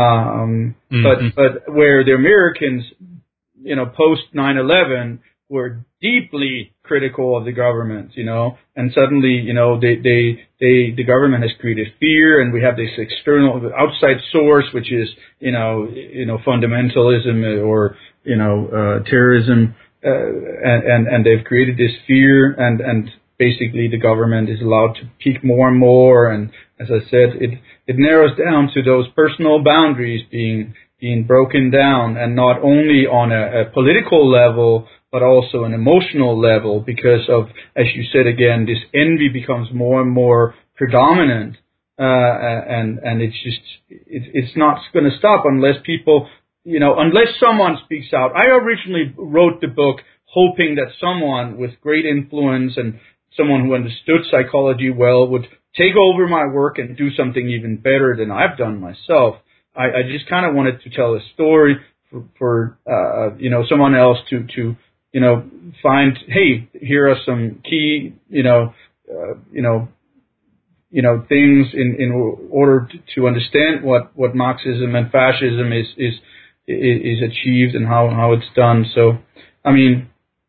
B: Um, mm-hmm. but, but where the Americans, you know, post nine eleven were deeply critical of the government, you know, and suddenly, you know, they, they, they, the government has created fear, and we have this external outside source, which is, you know, you know, fundamentalism or, you know, uh, terrorism, uh, and, and, and they've created this fear, and, and, basically, the government is allowed to peak more and more, and as I said, it it narrows down to those personal boundaries being being broken down, and not only on a, a political level, but also an emotional level, because of, as you said again, this envy becomes more and more predominant, uh, and and it's just it, it's not going to stop unless people, you know, unless someone speaks out. I originally wrote the book hoping that someone with great influence and someone who understood psychology well would take over my work and do something even better than I've done myself. I, I just kind of wanted to tell a story for, for uh, you know, someone else to, to, you know, find, hey, here are some key, you know, uh, you know, you know, things in, in order to understand what, what Marxism and fascism is, is, is achieved and how, how it's done. So, I mean,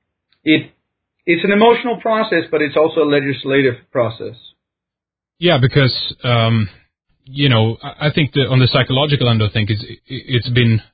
B: it, It's an emotional process, but it's also a legislative process.
A: Yeah, because, um, you know, I think that on the psychological end, I think it's, it's been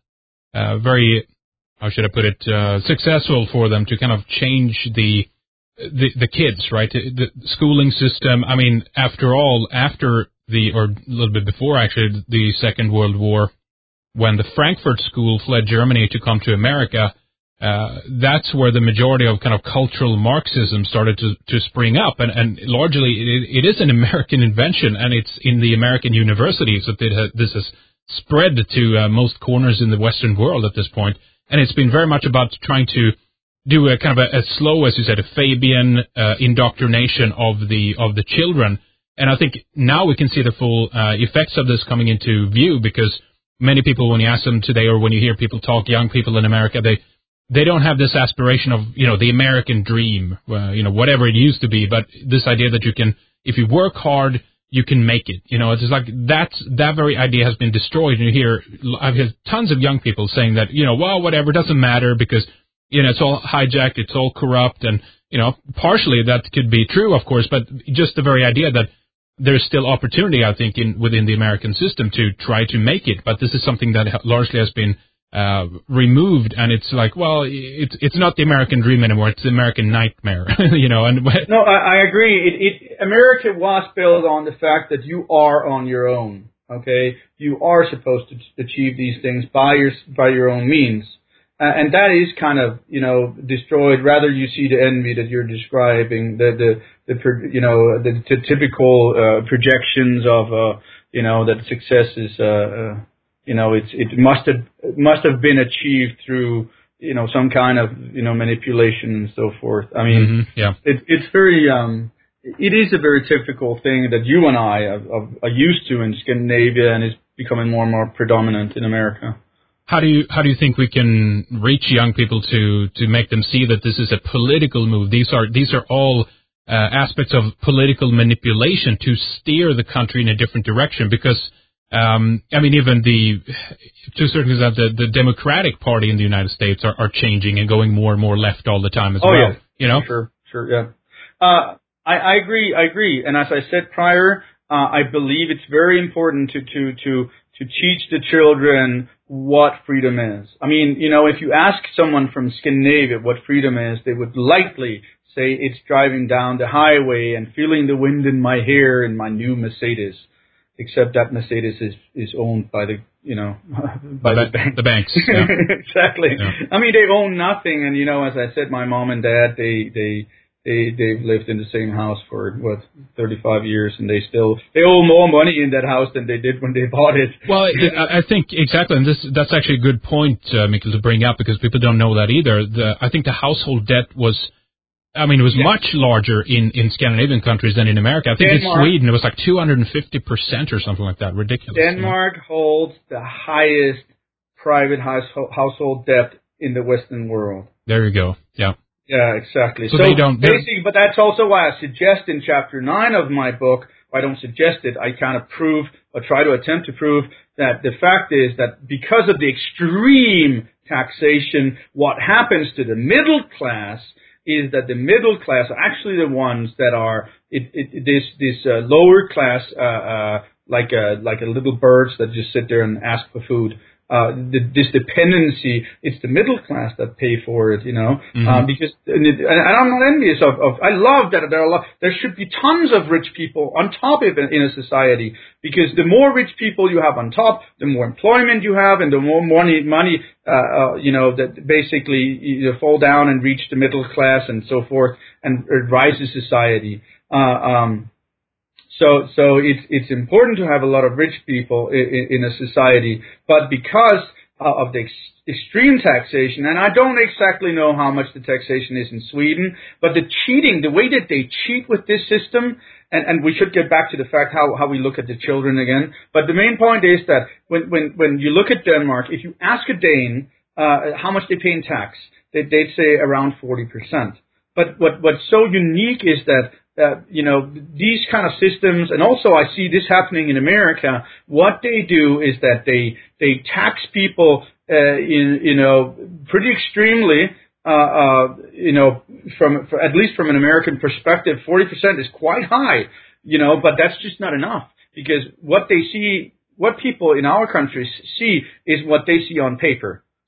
A: uh, very, how should I put it, uh, successful for them to kind of change the the, the kids, right? The, the schooling system. I mean, after all, after the, or a little bit before actually, the Second World War, when the Frankfurt School fled Germany to come to America, uh, that's where the majority of kind of cultural Marxism started to, to spring up. And, and largely, it, it is an American invention, and it's in the American universities that it ha- this has spread to uh, most corners in the Western world at this point. And it's been very much about trying to do a kind of a, a slow, as you said, a Fabian uh, indoctrination of the of the children. And I think now we can see the full uh, effects of this coming into view, because many people, when you ask them today, or when you hear people talk, young people in America, they they don't have this aspiration of, you know, the American dream, uh, you know, whatever it used to be, but this idea that you can, if you work hard, you can make it. You know, it's just like that's, that very idea has been destroyed. And you hear, I've heard tons of young people saying that, you know, well, whatever, it doesn't matter because, you know, it's all hijacked, it's all corrupt. And, you know, partially that could be true, of course, but just the very idea that there's still opportunity, I think, in within the American system to try to make it. But this is something that largely has been uh, removed, and it's like, well, it's it's not the American dream anymore; it's the American nightmare, you know. And
B: no, I, I agree. It, it America was built on the fact that you are on your own. Okay, you are supposed to achieve these things by your by your own means, uh, and that is kind of, you know, destroyed. Rather, you see the envy that you're describing, the the the you know the, the typical uh, projections of uh, you know that success is. Uh, uh, You know, it's it must have must have been achieved through, you know, some kind of, you know, manipulation and so forth. I mean,
A: mm-hmm, yeah,
B: it, it's very um, it is a very typical thing that you and I are, are used to in Scandinavia, and is becoming more and more predominant in America.
A: How do you how do you think we can reach young people to to make them see that this is a political move? These are these are all uh, aspects of political manipulation to steer the country in a different direction, because. Um, I mean, even the, to a certain extent, the, the Democratic Party in the United States are, are changing and going more and more left all the time as
B: oh,
A: well.
B: Yeah.
A: You know?
B: Sure, sure, yeah. Uh, I, I agree, I agree. And as I said prior, uh, I believe it's very important to, to, to, to teach the children what freedom is. I mean, you know, if you ask someone from Scandinavia what freedom is, they would likely say it's driving down the highway and feeling the wind in my hair in my new Mercedes. Except that Mercedes is, is owned by the, you know, by
A: the,
B: the, bank.
A: the banks. Yeah.
B: Exactly.
A: Yeah.
B: I mean, they own nothing. And, you know, as I said, my mom and dad, they, they, they, they've lived in the same house for, what, thirty-five years, and they still, they owe more money in that house than they did when they bought it.
A: Well, I think exactly, and this, that's actually a good point, uh, Mikkel, to bring up, because people don't know that either. The, I think the household debt was, I mean, it was yeah. much larger in, in Scandinavian countries than in America. I think Denmark, in Sweden it was like two hundred fifty percent or something like that. Ridiculous.
B: Denmark you know? holds the highest private household, household debt in the Western world.
A: There you go. Yeah.
B: Yeah, exactly.
A: So,
B: so
A: they don't,
B: basically, but that's also why I suggest in chapter nine of my book, I don't suggest it, I kind of prove, or try to attempt to prove, that the fact is that because of the extreme taxation, what happens to the middle class is that the middle class are actually the ones that are it, it, this this uh, lower class, uh, uh, like a like a little birds that just sit there and ask for food. Uh, the, this dependency, it's the middle class that pay for it, you know, mm-hmm. um, because, and, it, and I'm not envious of, of, I love that there are a lot, there should be tons of rich people on top of it in a society, because the more rich people you have on top, the more employment you have, and the more money, money, uh, uh you know, that basically you fall down and reach the middle class and so forth, and it rises society. Uh, um, So, so it's it's important to have a lot of rich people in, in a society, but because of the ex- extreme taxation, and I don't exactly know how much the taxation is in Sweden, but the cheating, the way that they cheat with this system, and, and we should get back to the fact how, how we look at the children again. But the main point is that when when when you look at Denmark, if you ask a Dane uh, how much they pay in tax, they, they'd say around forty percent. But what what's so unique is that. Uh, you know, these kind of systems, and also I see this happening in America. What they do is that they they tax people, uh, in you know, pretty extremely. Uh, uh, you know, from for, at least from an American perspective, forty percent is quite high. You know, but that's just not enough, because what they see, what people in our countries see, is what they see on paper.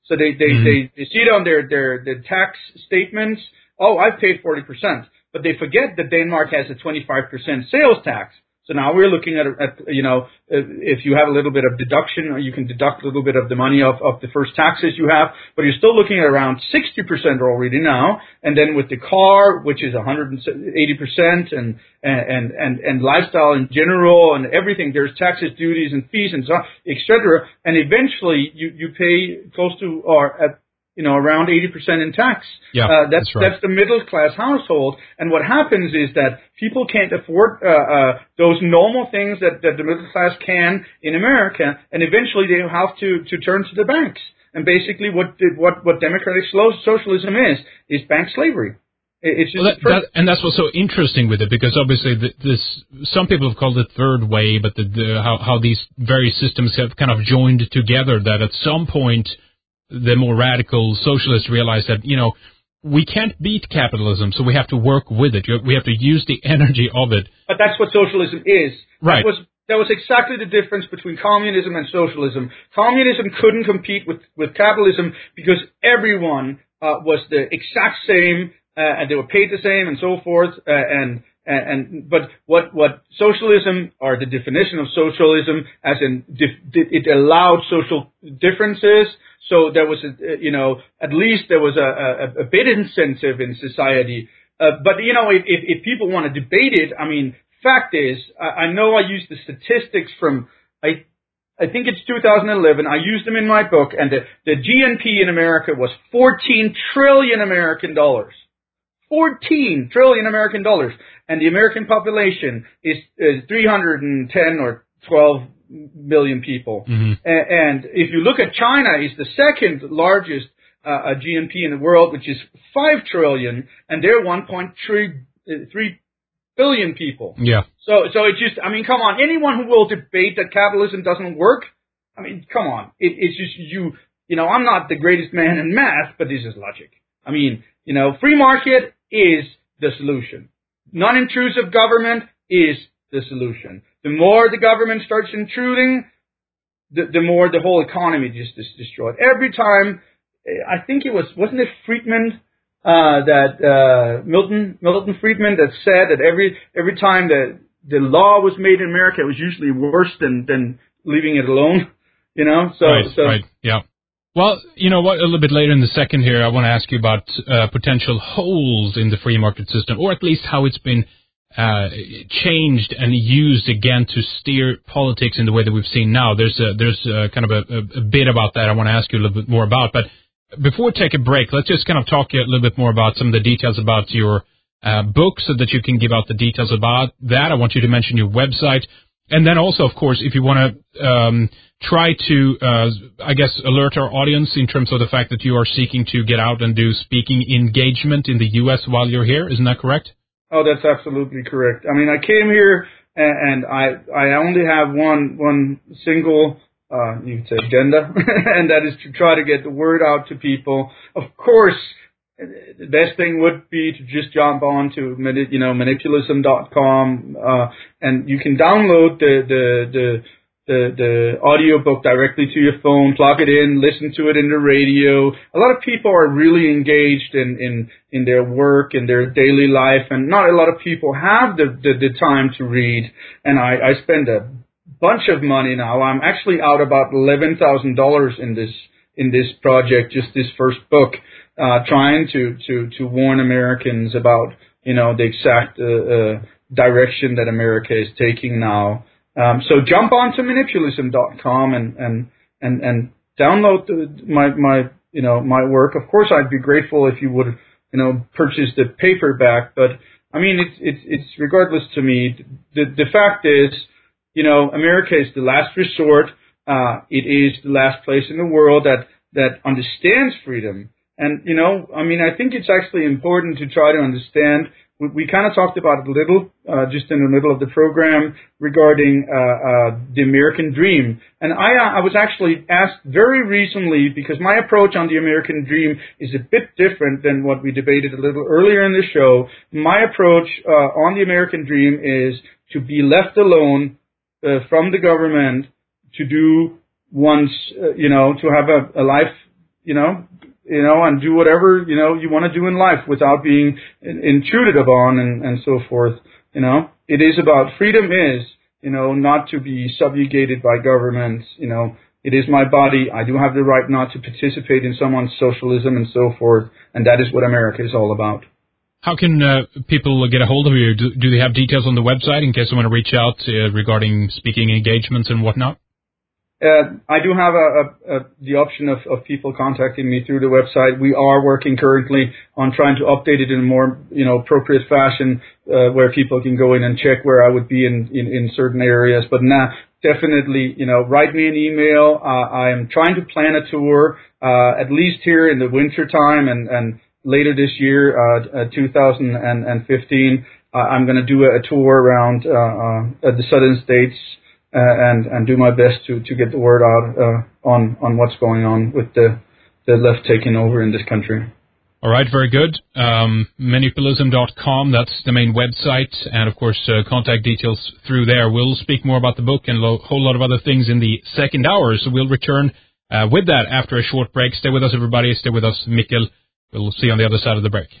B: So they, they, mm-hmm. they, they see it on their, their, their tax statements. Oh, I've paid forty percent. But they forget that Denmark has a twenty-five percent sales tax. So now we're looking at, at, you know, if you have a little bit of deduction, or you can deduct a little bit of the money of, of the first taxes you have, but you're still looking at around sixty percent already now. And then with the car, which is one hundred eighty percent, and, and, and, and lifestyle in general and everything, there's taxes, duties, and fees, and so on, et cetera. And eventually you, you pay close to, or at, you know, around eighty percent in tax.
A: Yeah,
B: uh, that's,
A: that's right.
B: That's the middle class household. And what happens is that people can't afford, uh, uh, those normal things that, that the middle class can in America. And eventually they have to, to turn to the banks. And basically what, what, what democratic socialism is, is bank slavery. It's just
A: well, that, that, and that's what's so interesting with it, because obviously the, this, some people have called it third way, but the, the, how, how these various systems have kind of joined together, that at some point, the more radical socialists realize that, you know, we can't beat capitalism, so we have to work with it. We have to use the energy of it.
B: But that's what socialism is.
A: Right.
B: That was, that was exactly the difference between communism and socialism. Communism couldn't compete with, with capitalism because everyone uh, was the exact same, uh, and they were paid the same and so forth, uh, and And, and but what what socialism, or the definition of socialism, as in dif, it allowed social differences. So there was a, you know, at least there was a, a, a bit incentive in society. Uh, but you know, if, if people want to debate it, I mean, fact is, I, I know I used the statistics from I I think it's two thousand eleven. I used them in my book, and the the G N P in America was fourteen trillion American dollars. fourteen trillion American dollars. And the American population is, is three hundred ten or twelve million people.
A: Mm-hmm.
B: A- and if you look at China, it's the second largest uh, G N P in the world, which is five trillion, and they're one point three billion people.
A: Yeah.
B: So, so it just, I mean, come on, anyone who will debate that capitalism doesn't work, I mean, come on, it, it's just you, you know, I'm not the greatest man in math, but this is logic. I mean, you know, free market is the solution. Non-intrusive government is the solution. The more the government starts intruding, the, the more the whole economy just is destroyed. Every time, I think it was, wasn't it Friedman, uh, that, uh, Milton, Milton Friedman that said that every, every time that the law was made in America, it was usually worse than, than leaving it alone, you know? So,
A: right,
B: so.
A: Right, yeah. Well, you know what, a little bit later in the second here, I want to ask you about uh, potential holes in the free market system, or at least how it's been uh, changed and used again to steer politics in the way that we've seen now. There's a, there's a, kind of a, a bit about that I want to ask you a little bit more about. But before we take a break, let's just kind of talk a little bit more about some of the details about your uh, book, so that you can give out the details about that. I want you to mention your website. And then also, of course, if you want to um, try to, uh, I guess, alert our audience in terms of the fact that you are seeking to get out and do speaking engagement in the U S while you're here. Isn't that correct?
B: Oh, that's absolutely correct. I mean, I came here and, and I I only have one one single uh, you could say agenda, and that is to try to get the word out to people. Of course, the best thing would be to just jump on to, you know, manipulism dot com, uh, and you can download the, the, the, the, the audiobook directly to your phone, plug it in, listen to it in the radio. A lot of people are really engaged in, in, in their work, in their daily life, and not a lot of people have the, the, the time to read. And I, I spend a bunch of money now. I'm actually out about eleven thousand dollars in this, in this project, just this first book. Uh, trying to, to, to warn Americans about, you know, the exact uh, uh, direction that America is taking now. Um, so jump on to manipulism dot com and, and, and, and download the, my, my, you know, my work. Of course, I'd be grateful if you would, you know, purchase the paperback, but I mean, it's, it's, it's regardless to me. The, the fact is, you know, America is the last resort. Uh, it is the last place in the world that, that understands freedom. And, you know, I mean, I think it's actually important to try to understand. We, we kind of talked about it a little, uh, just in the middle of the program regarding, uh, uh, the American dream. And I, uh, I was actually asked very recently, because my approach on the American dream is a bit different than what we debated a little earlier in the show. My approach, uh, on the American dream is to be left alone, uh, from the government, to do one's, uh, you know, to have a, a life, you know, you know, and do whatever, you know, you want to do in life without being intruded upon and, and so forth. You know, it is about freedom is, you know, not to be subjugated by governments. You know, it is my body. I do have the right not to participate in someone's socialism and so forth. And that is what America is all about.
A: How can uh, people get a hold of you? Do, do they have details on the website in case they want to reach out uh, regarding speaking engagements and whatnot?
B: Uh, I do have a, a, a, the option of, of people contacting me through the website. We are working currently on trying to update it in a more, you know, appropriate fashion, uh, where people can go in and check where I would be in, in, in certain areas. But nah, definitely, you know, write me an email. Uh, I am trying to plan a tour, uh, at least here in the winter time and, and later this year, uh, uh two thousand fifteen. Uh, I'm going to do a, a tour around, uh, uh, the southern states. Uh, and and do my best to, to get the word out uh, on on what's going on with the the left taking over in this country.
A: All right, very good. Um, Manipulism dot com, that's the main website, and of course uh, contact details through there. We'll speak more about the book and a lo- whole lot of other things in the second hour, so we'll return uh, with that after a short break. Stay with us, everybody. Stay with us, Mikkel. We'll see you on the other side of the break.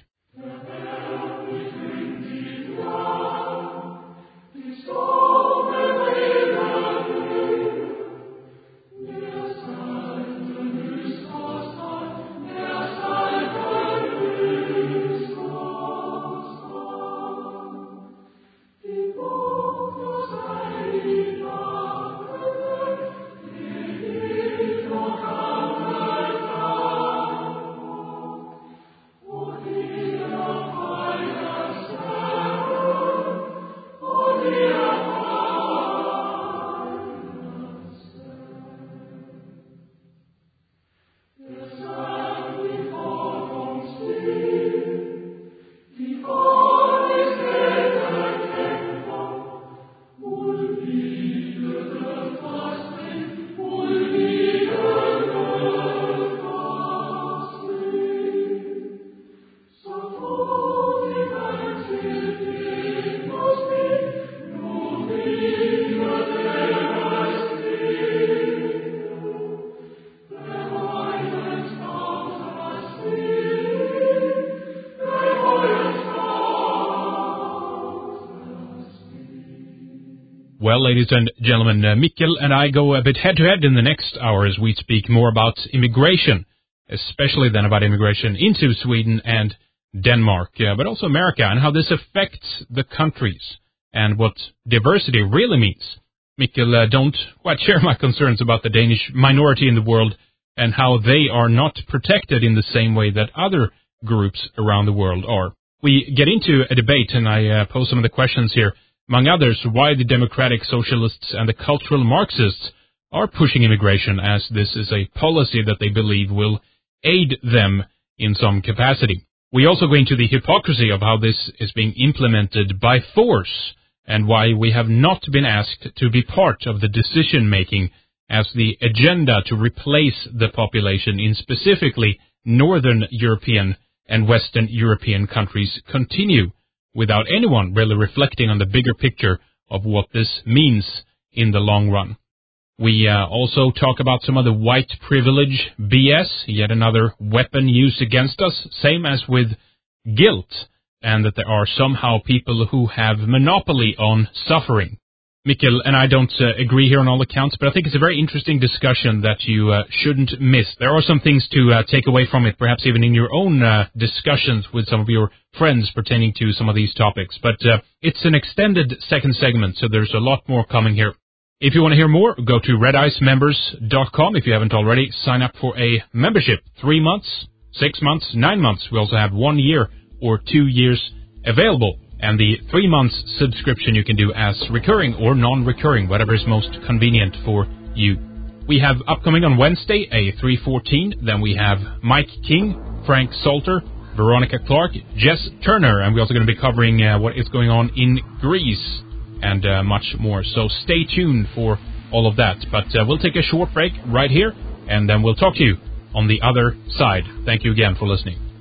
A: Well, ladies and gentlemen, uh, Mikkel and I go a bit head-to-head in the next hour as we speak more about immigration, especially then about immigration into Sweden and Denmark, uh, but also America, and how this affects the countries and what diversity really means. Mikkel, uh, don't quite share my concerns about the Danish minority in the world and how they are not protected in the same way that other groups around the world are. We get into a debate, and I uh, pose some of the questions here. Among others, why the democratic socialists and the cultural Marxists are pushing immigration, as this is a policy that they believe will aid them in some capacity. We also go into the hypocrisy of how this is being implemented by force, and why we have not been asked to be part of the decision-making as the agenda to replace the population in specifically Northern European and Western European countries continue, without anyone really reflecting on the bigger picture of what this means in the long run. We uh, also talk about some of the white privilege B S, yet another weapon used against us, same as with guilt, and that there are somehow people who have monopoly on suffering. Mikkel and I don't uh, agree here on all accounts, but I think it's a very interesting discussion that you uh, shouldn't miss. There are some things to uh, take away from it, perhaps even in your own uh, discussions with some of your friends pertaining to some of these topics. But uh, it's an extended second segment, so there's a lot more coming here. If you want to hear more, go to red ice members dot com. If you haven't already, sign up for a membership. Three months, six months, nine months. We also have one year or two years available. And the three months subscription you can do as recurring or non-recurring, whatever is most convenient for you. We have upcoming on Wednesday a three fourteen. Then we have Mike King, Frank Salter, Veronica Clark, Jess Turner, and we're also going to be covering uh, what is going on in Greece and uh, much more. So stay tuned for all of that. But uh, we'll take a short break right here, and then we'll talk to you on the other side. Thank you again for listening.